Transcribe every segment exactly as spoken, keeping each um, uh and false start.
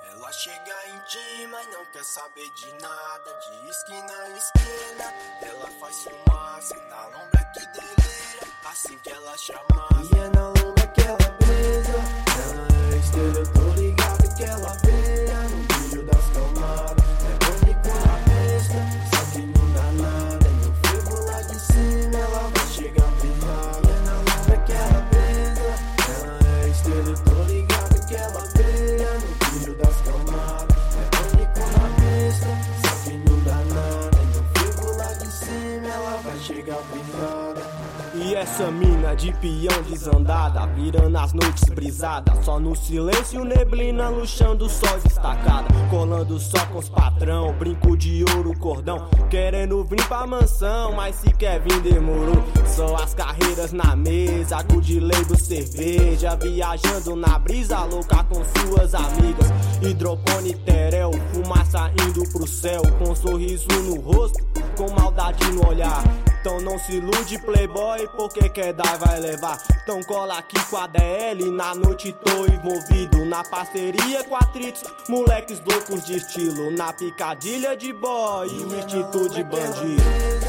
Ela chega em ti, mas não quer saber de nada. De esquina em esquina, ela faz fumaça. E na lombra que delira, assim que ela chama. E é na lombra que ela brisa. Ela é estrela, eu tô ligado que ela brilha no brilho das camadas. É pânico na pista, só que não dá nada. E no frevo lá de cima, ela vai chegar brilhando. E é na lombra que ela brisa. Ela é estrela, eu tô ligado que ela brilha no brilho das camadas. É pânico na pista, só que não dá nada. E no frevo lá de cima, ela vai chegar brilhando. E essa mina de peão desandada, virando as noites brisadas, só no silêncio, neblina, luxando só destacada, colando só com os patrão, brinco de ouro, cordão, querendo vir pra mansão, mas se quer vir demorou. Só as carreiras na mesa, com o delay do cerveja, viajando na brisa louca com suas amigas. Hidropone terel, fumaça indo pro céu, com um sorriso no rosto, com maldade no olhar. Então não se ilude, playboy, porque quer dar vai levar. Então cola aqui com a D L, na noite tô envolvido na parceria com atritos, moleques loucos de estilo, na picadilha de boy e o instinto de bandido.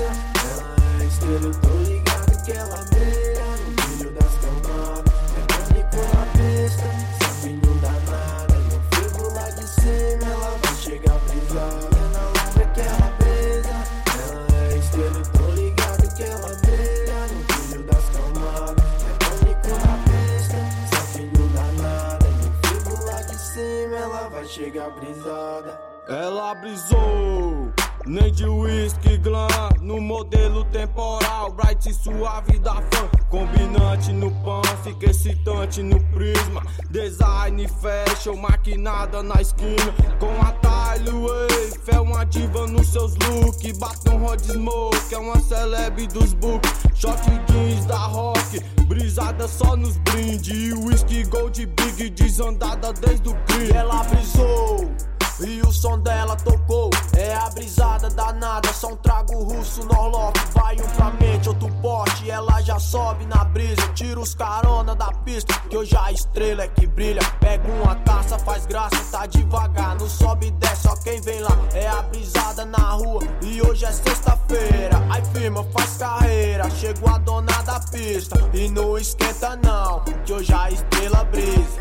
Ela é estrela, eu tô ligado que ela brilha no brilho das camadas. É pânico na pista, só que não dá nada. E no frevo lá de cima, ela vai chegar brisando. É na lombra que ela brisa. Ela é estrela, eu tô ligado que ela brilha no brilho das camadas. É pânico na pista, só que não dá nada. E no frevo lá de cima, ela vai chegar brisada. Ela brisou, nem de whisky glam, no modelo temporal, bright e suave da fã, combinante no pan, fica excitante no prisma, design fashion, maquinada na esquina, com atalho, ei, fé uma diva nos seus looks, batom Rod Smoke, é uma celeb dos books, short jeans da rock, brisada só nos brinde, whisky gold big, desandada desde o crime. Ela brisou e o som dela tocou, é a brisada danada, só um trago russo, Norlock, vai um pra mente, outro pote, ela já sobe na brisa, tira os carona da pista, que hoje a estrela é que brilha, pega uma taça, faz graça, tá devagar, não sobe e desce, só quem vem lá, é a brisada na rua, e hoje é sexta-feira, aí firma, faz carreira, chegou a dona da pista, e não esquenta não, que hoje a estrela brisa.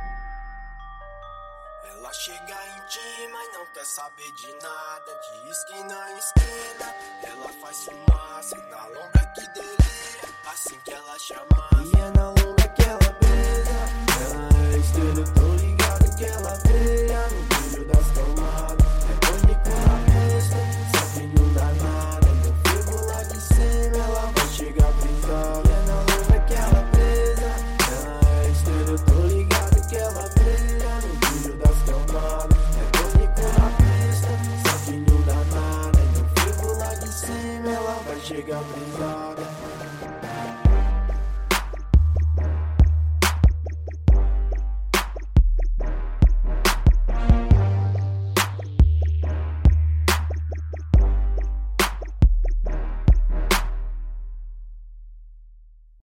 Ela chega em ti, mas não quer saber de nada. De esquina em esquina, ela faz fumaça. E na lombra que delira, assim que ela chama. E é na lombra que ela brisa. Ela é estrela, eu tô ligado que ela brilha no brilho das camadas. É pânico na pista, só que não dá nada. E no frevo lá de cima, ela vai chegar brisando. E é na lombra que ela brisa. Ela é estrela, eu tô ligado que ela brilha no brilho das camadas. É pânico na pista, só que não dá nada. E no frevo lá de cima, ela vai chegar brisada.